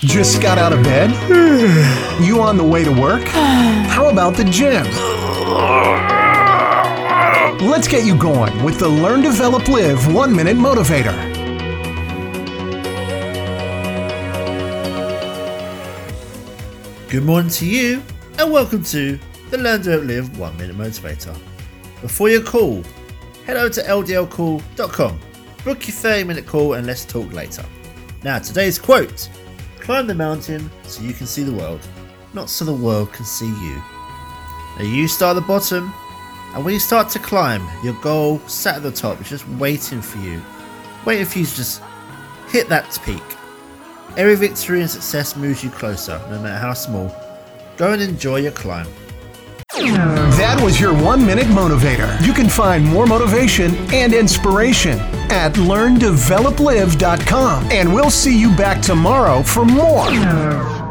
Just got out of bed? You on the way to work? How about the gym? Let's get you going with the Learn, Develop, Live 1 Minute Motivator. Good morning to you, and welcome to the Learn, Develop, Live 1 Minute Motivator. Before your call, head over to ldlcall.com, book your 30-minute call, and let's talk later. Now, today's quote: climb the mountain so you can see the world, not so the world can see you. Now, you start at the bottom, and when you start to climb, your goal sat at the top is just waiting for you to just hit that peak. Every victory and success moves you closer, no matter how small. Go and enjoy your climb. That was your 1 Minute Motivator. You can find more motivation and inspiration at LearnDevelopLive.com. And we'll see you back tomorrow for more.